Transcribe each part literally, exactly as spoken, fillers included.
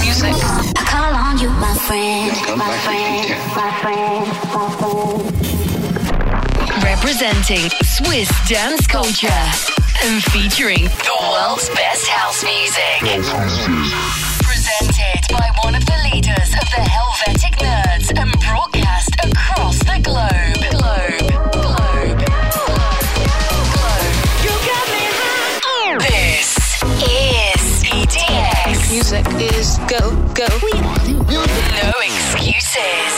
music. I call on you, my friend, my friend, my friend, my friend. Representing Swiss dance culture and featuring the world's best house music. Presented by one of the leaders of the Helvetic Nerds and broadcast across the globe. Globe, globe, globe, globe. You got me high. This is E D X. Music is go, go. No excuses.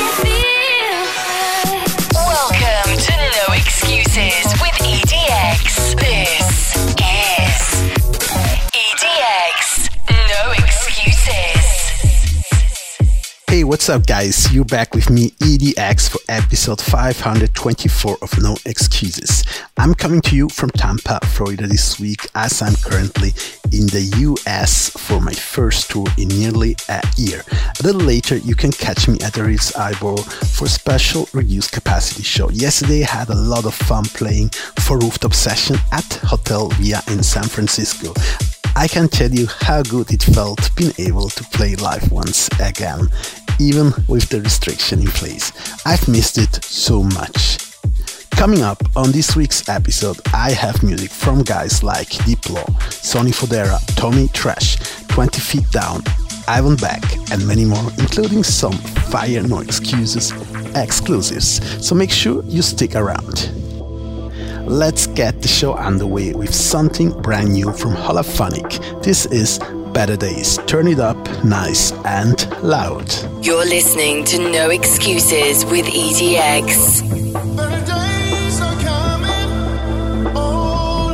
Welcome to No Excuses with E D X. This is E D X. No Excuses. Hey, what's up guys? You're back with me, E D X, for episode five hundred twenty-four of No Excuses. I'm coming to you from Tampa, Florida this week, as I'm currently in the U S for my first tour in nearly a year. A little later, you can catch me at the Ritz Ybor for a special reduced capacity show. Yesterday, I had a lot of fun playing for Rooftop Session at Hotel Via in San Francisco. I can tell you how good it felt being able to play live once again, even with the restriction in place. I've missed it so much. Coming up on this week's episode, I have music from guys like Diplo, Sonny Fodera, Tommy Trash, twenty feet Down, Ivan Beck, and many more, including some fire No Excuses exclusives. So make sure you stick around. Let's get the show underway with something brand new from Holophonic. This is Better Days. Turn it up nice and loud. You're listening to No Excuses with E D X. Better days are coming, oh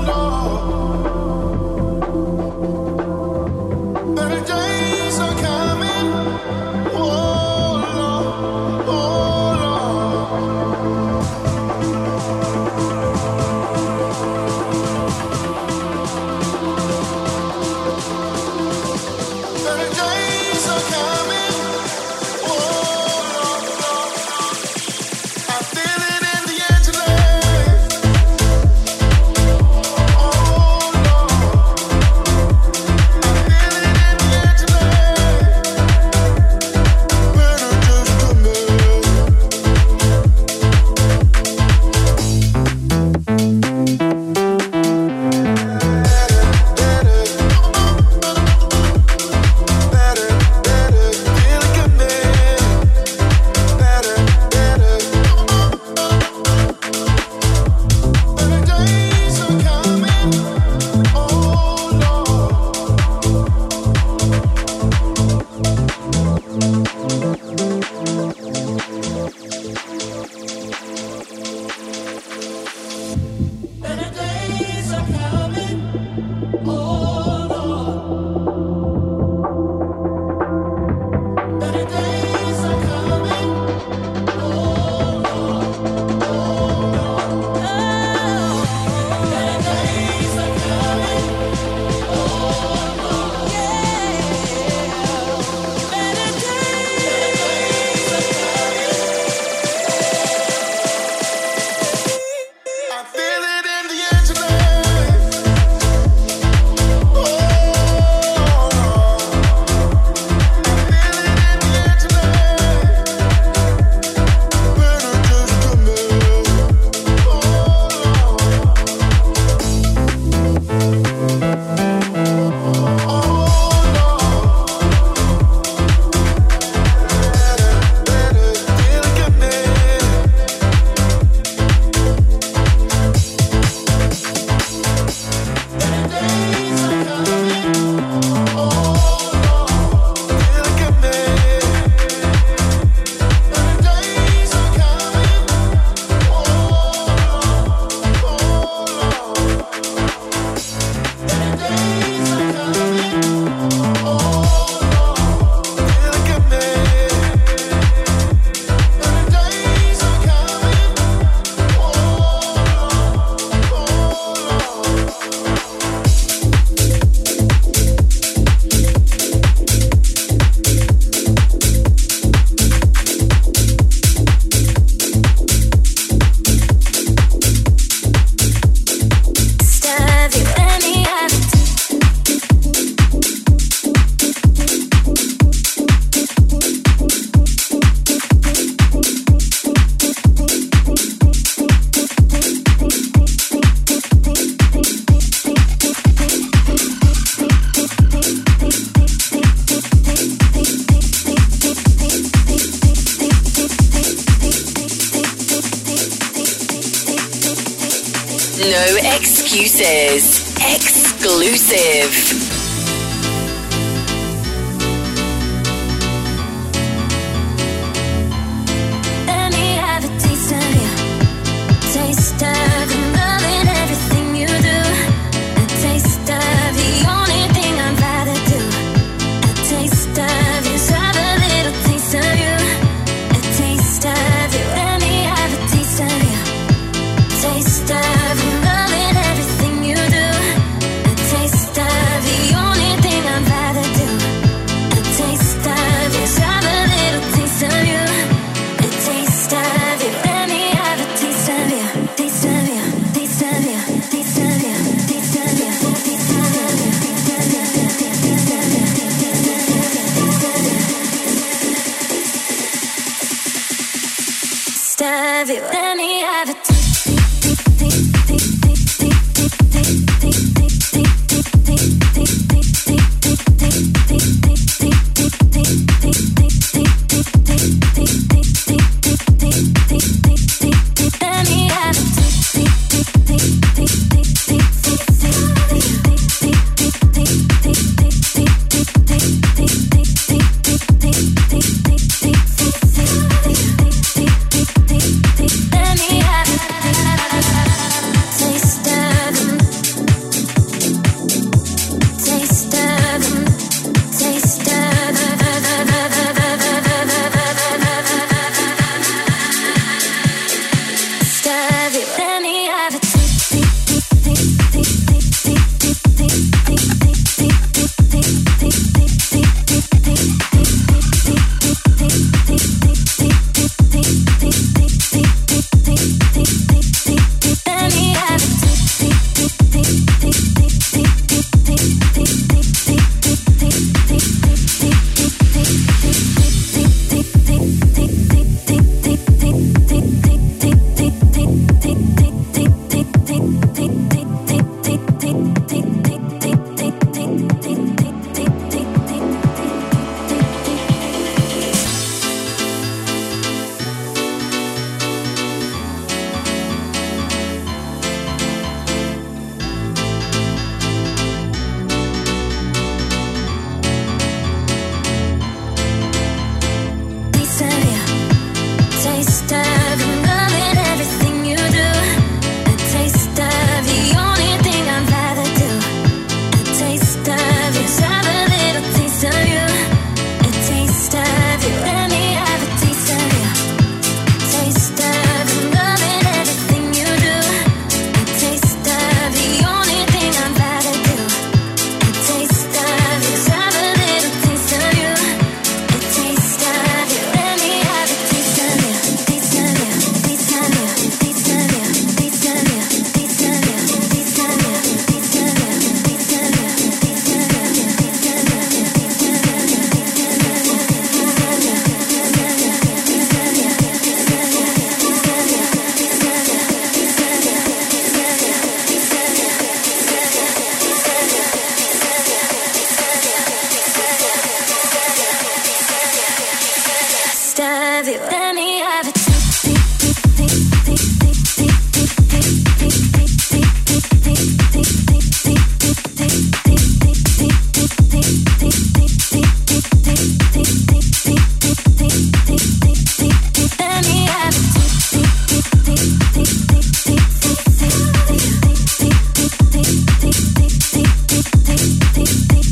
Lord. Better days are coming, oh Lord, oh Better days are coming, oh Lord, I feel it in the air tonight. Oh Lord, I feel it in the air tonight. Better days coming. Better, better, better, better. Excuses. Exclusive.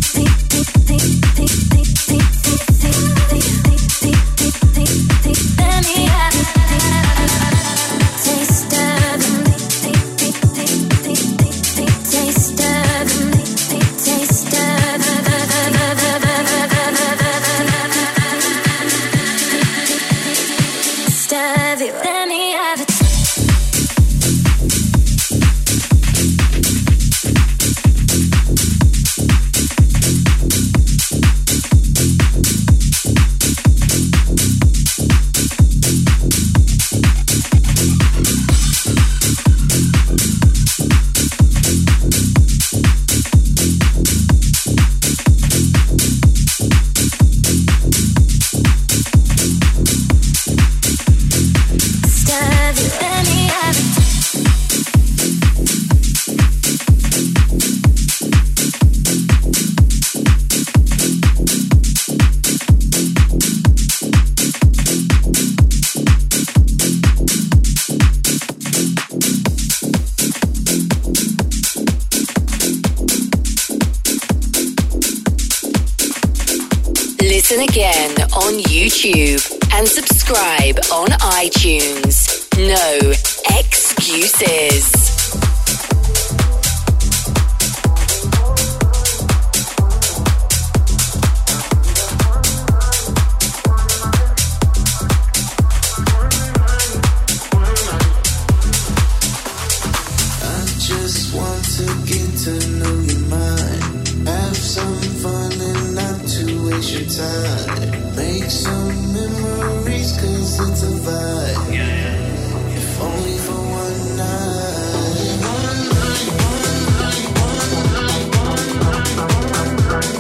Let Listen again on YouTube and subscribe on iTunes. No excuses. Time. Make some memories, cause it's a vibe. Yeah, yeah. If only for one night. One night, one night, one night, one night.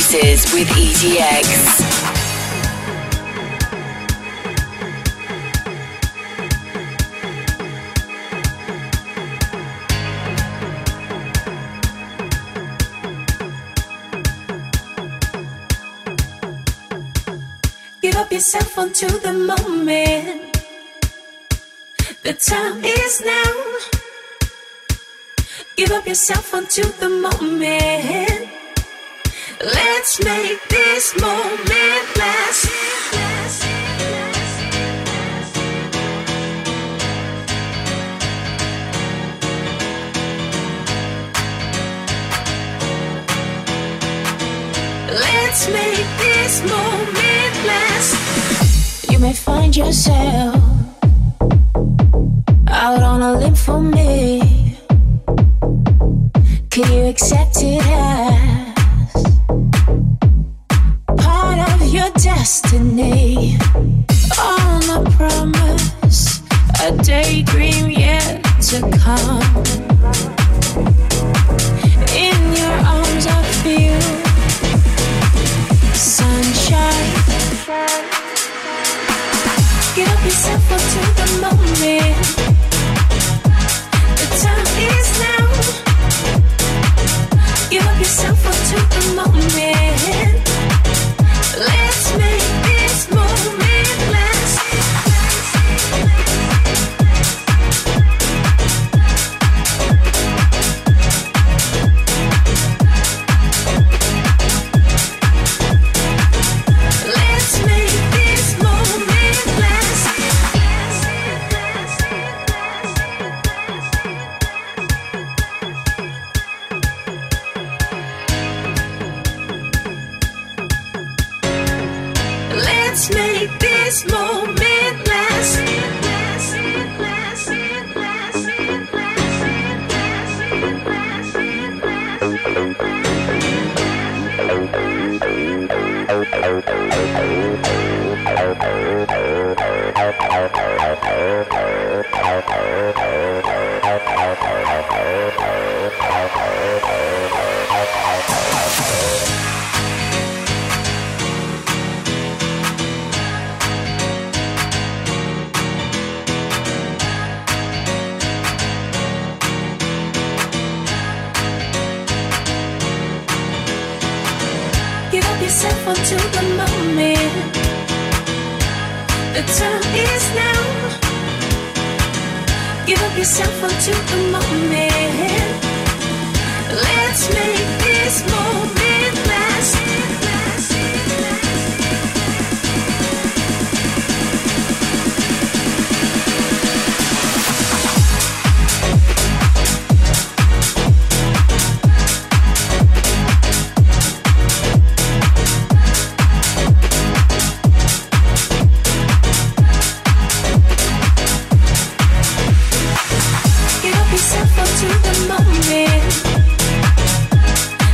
Excuses with E D X. Give up yourself onto the moment. The time is now. Give up yourself onto the moment. Let's make this moment last. Let's make this moment last. You may find yourself out on a limb for me. Can you accept it as part of your destiny? On a promise, a daydream yet to come. In your arms I feel sunshine. Get up yourself onto the moment. The time is now. Give up yourself onto the moment. Let's make this moment last. Let's make this moment last. Let's make this moment last. Give up yourself onto the moment. The time is now. Give up yourself onto the moment. Let's make this moment last. Give up yourself onto the moment.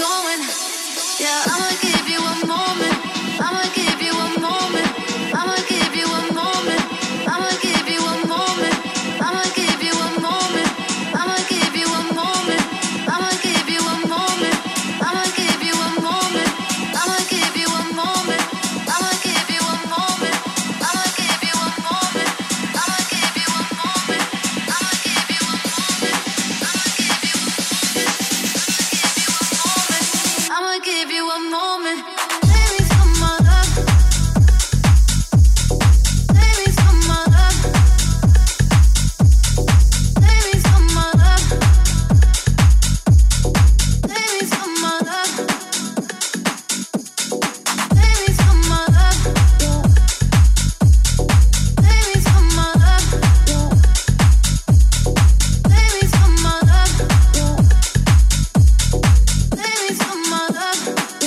going. Yeah, I'ma give you a moment. I'ma give you a moment. I'ma give you a moment. I'ma give you a moment. I'ma give you a moment. I'ma give you a moment. I'ma give you a moment. I'ma give you a moment. I'ma give you a moment. I'ma give you a moment. I'ma give you a moment. I'ma give you a moment. I'ma give you a moment. I'ma give you a moment. Give me some more love. Give me some more love. Give me some more love. Give me some more love. Give me some more love. Give me some more love. Give me some more love. Give me some more love.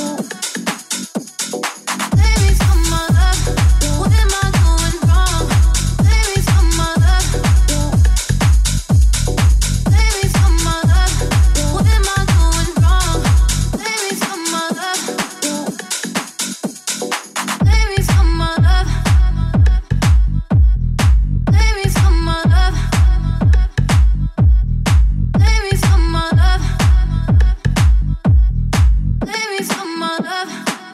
Give me some more love. What am I doing wrong? Give me some more love. Give me some more love. What am I doing wrong? Give me some more love. Give me some more love. Give me some more love. Give me some more love. Give me some more love.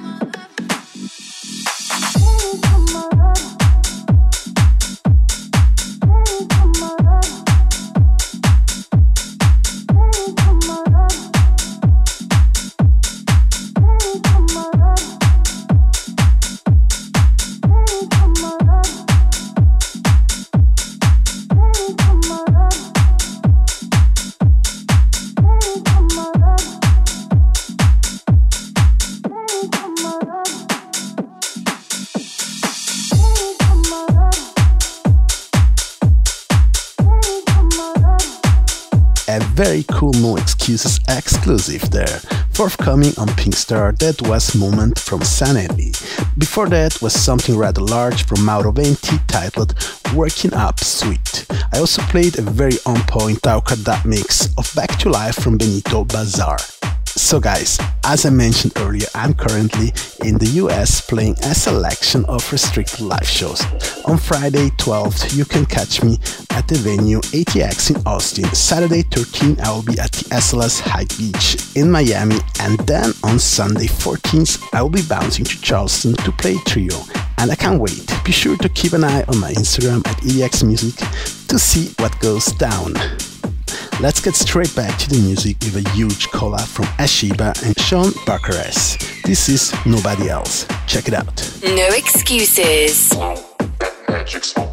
A very cool No Excuses exclusive there. Forthcoming on Pinkstar, that was Moment from Sanity. Before that was something rather large from Mauro Venti titled Working Up Sweet. I also played a very on-point Tauca dub mix of Back to Life from Benito Bazaar. So guys, as I mentioned earlier, I'm currently in the U S playing a selection of restricted live shows. On Friday twelfth, you can catch me at the venue A T X in Austin. Saturday thirteenth, I will be at the S L S Hyde Beach in Miami. And then on Sunday fourteenth, I will be bouncing to Charleston to play trio. And I can't wait. Be sure to keep an eye on my Instagram at E D X Music to see what goes down. Let's get straight back to the music with a huge collab from Ashiba and Sean Barkeres. This is Nobody Else. Check it out. No excuses. Magic smoke.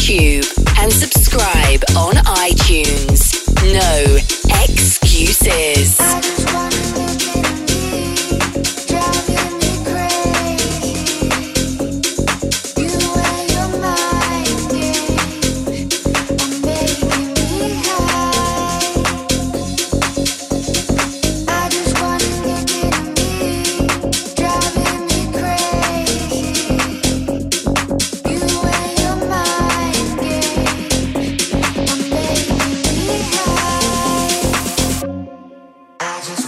YouTube and subscribe on iTunes. No excuses. I just wanna look at me, driving me crazy. You and your mind games are making me high. I just wanna look at me, driving me crazy. You and your mind games are making me high. I just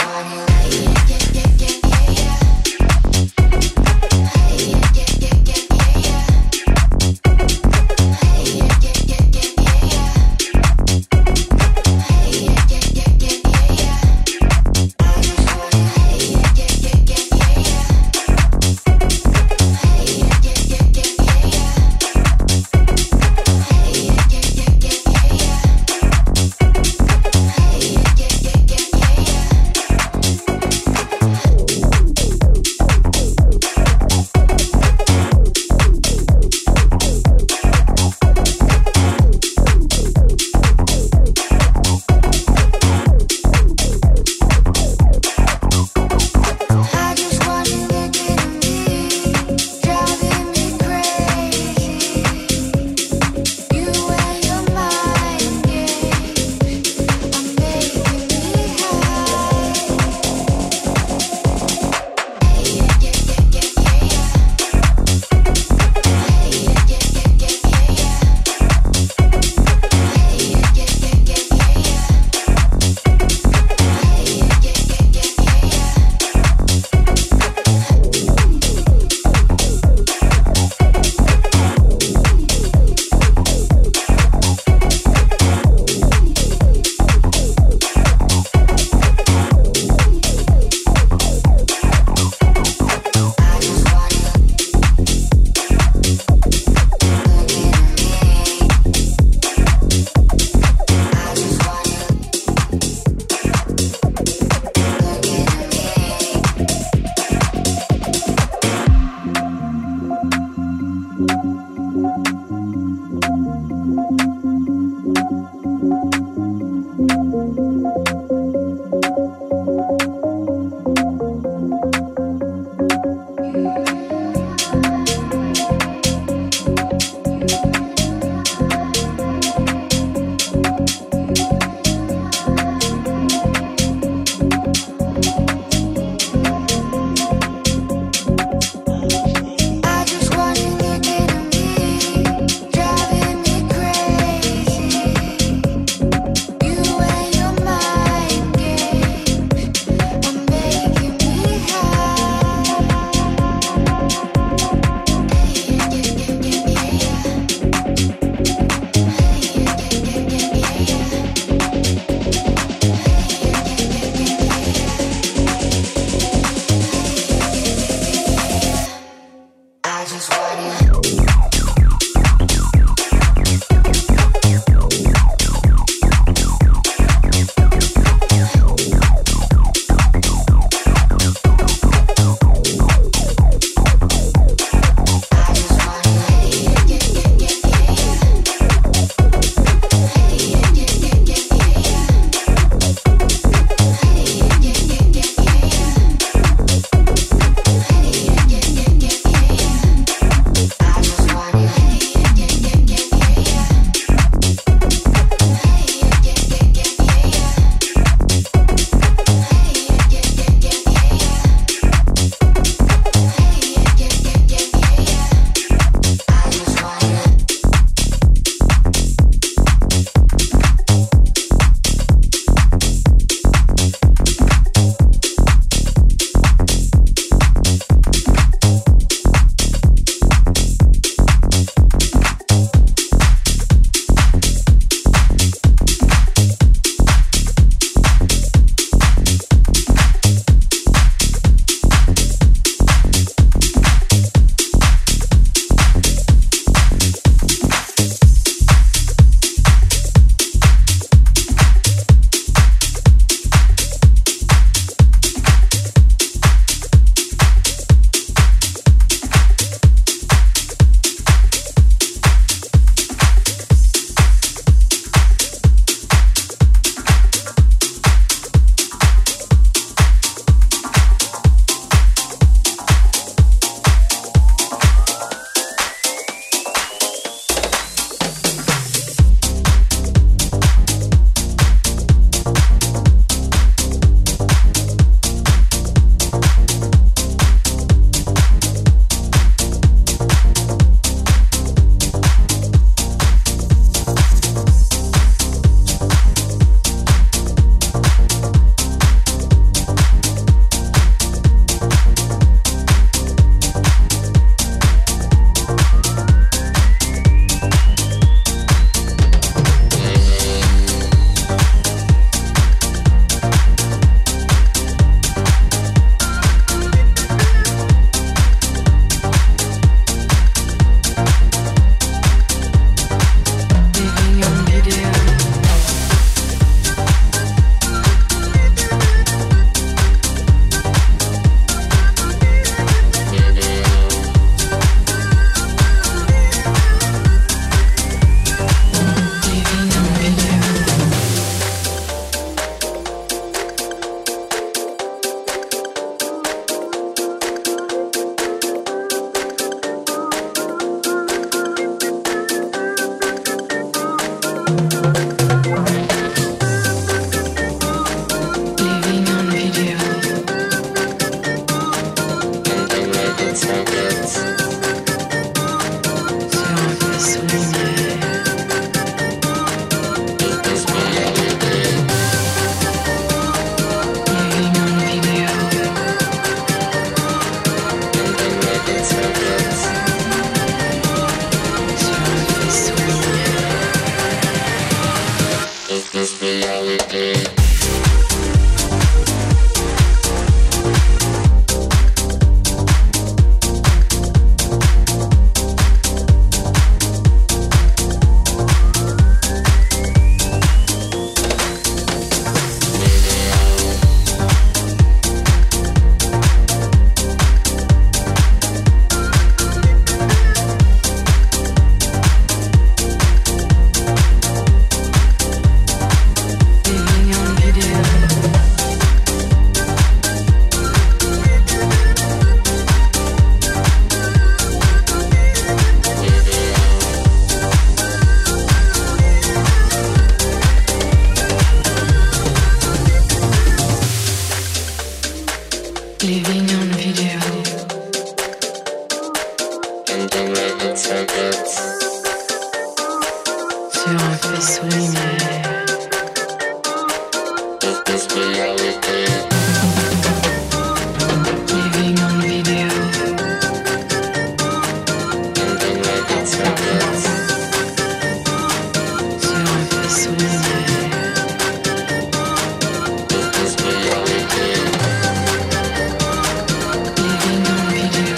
Sur un faisceau lunaire. Living on video. Sur un faisceau lunaire. Living on video.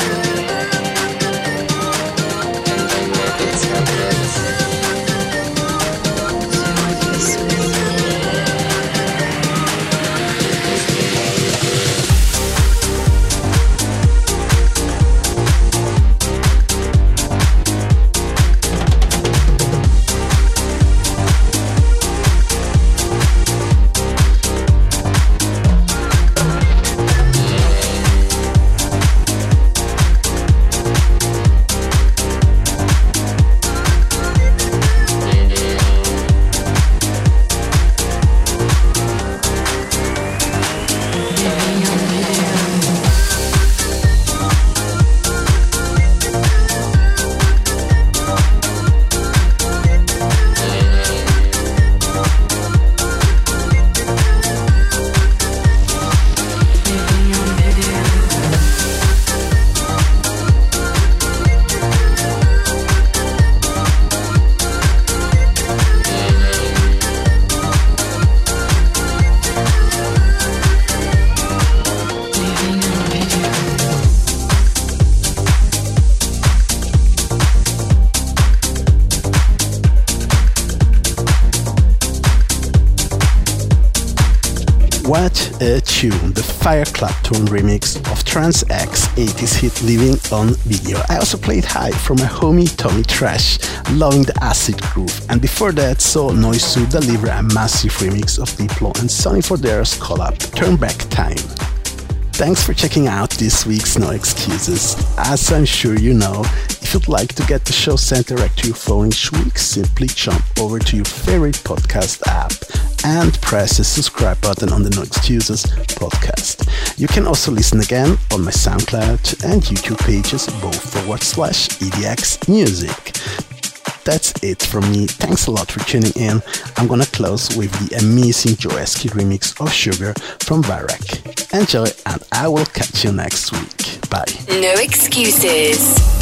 What a tune, the Fire Club Tone remix of Trans X eighties hit Living on Video. I also played High from my homie Tommy Trash, loving the acid groove, and before that saw Noizu deliver a massive remix of Diplo and Sonny Fodera's collab, Turn Back Time. Thanks for checking out this week's No Excuses. As I'm sure you know, if you'd like to get the show sent direct to your phone each week, simply jump over to your favorite podcast app and press the subscribe button on the No Excuses podcast. You can also listen again on my SoundCloud and YouTube pages, both forward slash E D X Music. That's it from me. Thanks a lot for tuning in. I'm gonna close with the amazing Joeski remix of Sugar from Varek. Enjoy, and I will catch you next week. Bye. No excuses.